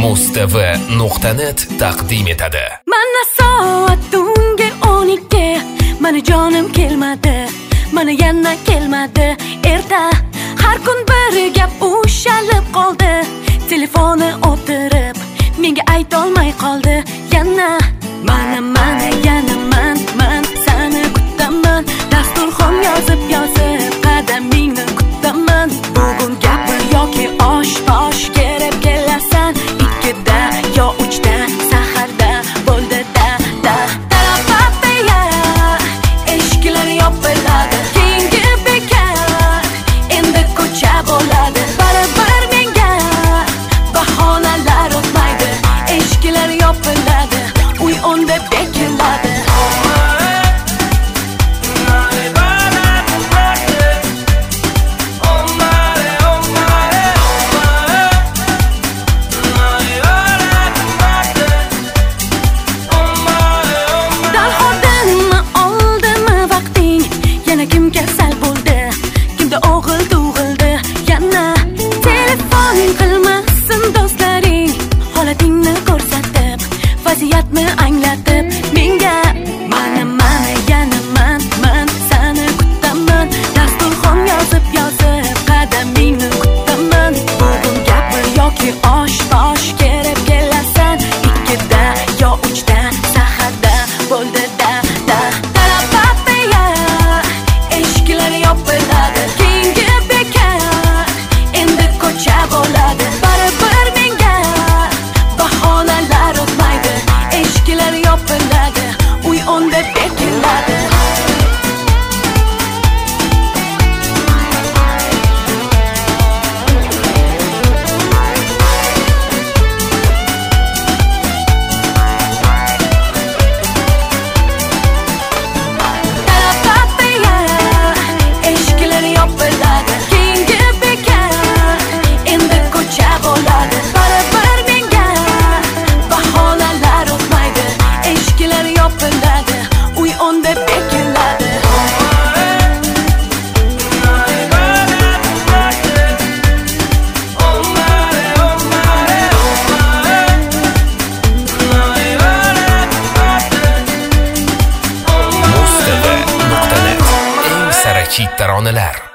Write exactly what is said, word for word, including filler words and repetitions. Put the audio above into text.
mustv nuqta net taqdim etadi. Mana soat tungi o'n ikki, mana jonim kelmadi, mana yana kelmadi. Erta har kun bir gap ushalib qoldi. Telefoni o'tirib menga aytolmay qoldi. Yana mana mana yana man man seni kutaman. Dasturxon yozib yozib qadamingni kutaman. Bugun gapir yoki osh osh kerib kelasan. Ikkida yo uchda saharda bo'ldi da da tarapapiya. Eshiklar yopiladi, keyingi bekar endi ko'cha bo'ladi. Baribir menga bahonalar o'tmaydi. Eshiklar yopiladi, uy onda bekiladi. Kim kasal bo'ldi, kimda o'g'il tug'ildi. Yana telefon qilmasin do'stlaring, holatingni ko'rsatib, vaziyatni anglatib menga. Mana mana yana man man seni kutaman. Dasturxon yozib yozib qadamingni kutaman. Bugun gapir yoki osh osh kerib kelasan. Ikkida yo uchda saharda bo'ldi da da tarapapiya. Eshiklar yopiladi, keyingi bekar endi ko'cha bo'ladi. Baribir menga bahonalar o'tmaydi. Eshiklar yopiladi, uy onda bekiladi. Taronalar